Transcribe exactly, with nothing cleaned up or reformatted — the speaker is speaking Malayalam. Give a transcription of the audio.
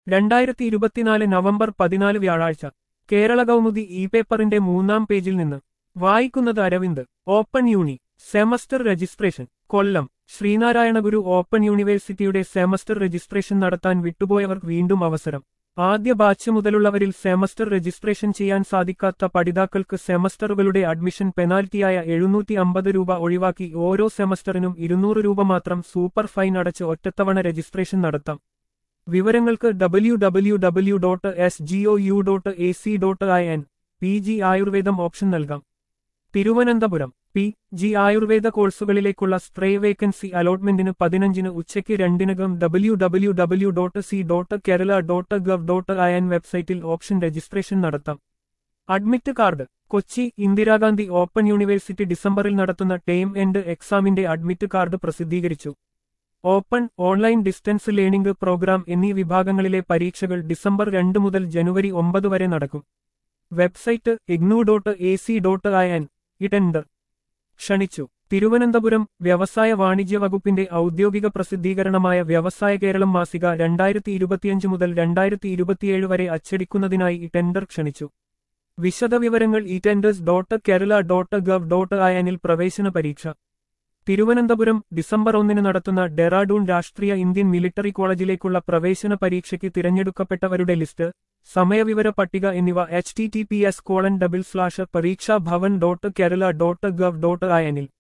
രണ്ടായിരത്തി ഇരുപത്തിനാല് നവംബർ പതിനാല് വ്യാഴാഴ്ച കേരള കൗമുദി ഇ പേപ്പറിന്റെ മൂന്നാം പേജിൽ നിന്ന് വായിക്കുന്നത് Aravind. Open uni semester registration Kollam. Sreenarayanaguru open യൂണിവേഴ്സിറ്റിയുടെ സെമസ്റ്റർ രജിസ്ട്രേഷൻ നടത്താൻ വിട്ടുപോയവർക്ക് വീണ്ടും അവസരം. ആദ്യ ബാച്ച് മുതലുള്ളവരിൽ സെമസ്റ്റർ രജിസ്ട്രേഷൻ ചെയ്യാൻ സാധിക്കാത്ത പഠിതാക്കൾക്ക് സെമസ്റ്ററുകളുടെ അഡ്മിഷൻ പെനാൽറ്റിയായ എഴുന്നൂറ്റി അമ്പത് രൂപ ഒഴിവാക്കി ഓരോ സെമസ്റ്ററിനും ഇരുന്നൂറ് രൂപ മാത്രം സൂപ്പർ ഫൈൻ അടച്ച് ഒറ്റത്തവണ രജിസ്ട്രേഷൻ നടത്താം. വിവരങ്ങൾക്ക് W W W dot S G O U dot A C dot I N. P G ആയുർവേദം ഓപ്ഷൻ നൽകാം. തിരുവനന്തപുരം. പി ജി ആയുർവേദ കോഴ്സുകളിലേക്കുള്ള സ്ട്രേ വേക്കൻസി അലോട്ട്മെന്റിന് പതിനഞ്ചിന് ഉച്ചയ്ക്ക് രണ്ടിനകം W W W dot C dot Kerala dot gov dot I N വെബ്സൈറ്റിൽ ഓപ്ഷൻ രജിസ്ട്രേഷൻ നടത്താം. Admit card. Kochi Indira Gandhi open university ഡിസംബറിൽ നടത്തുന്ന ടേം എൻഡ് എക്സാമിന്റെ അഡ്മിറ്റ് കാർഡ് പ്രസിദ്ധീകരിച്ചു. Open, online distance learning programme എന്നീ വിഭാഗങ്ങളിലെ പരീക്ഷകൾ ഡിസംബർ രണ്ട് മുതൽ ജനുവരി ഒമ്പത് വരെ നടക്കും. Website IGNOU dot A C dot I N. E tender ക്ഷണിച്ചു. തിരുവനന്തപുരം. വ്യവസായ വാണിജ്യ വകുപ്പിന്റെ ഔദ്യോഗിക പ്രസിദ്ധീകരണമായ വ്യവസായ കേരളം മാസിക രണ്ടായിരത്തി ഇരുപത്തിയഞ്ച് മുതൽ രണ്ടായിരത്തി ഇരുപത്തിയേഴ് വരെ അച്ചടിക്കുന്നതിനായി ഈ ടെൻഡർ ക്ഷണിച്ചു. വിശദവിവരങ്ങൾ e tenders dot Kerala dot gov dot I എനിൽ. പ്രവേശന പരീക്ഷ. തിരുവനന്തപുരം. ഡിസംബർ ഒന്നിന് നടത്തുന്ന ഡെറാഡൂൺ രാഷ്ട്രീയ ഇന്ത്യൻ മിലിറ്ററി കോളേജിലേക്കുള്ള പ്രവേശന പരീക്ഷയ്ക്ക് തിരഞ്ഞെടുക്കപ്പെട്ടവരുടെ ലിസ്റ്റ്, സമയവിവര പട്ടിക എന്നിവ H T T P S colon double slash Pareeksha Bhavan dot Kerala dot gov dot I എനിൽ.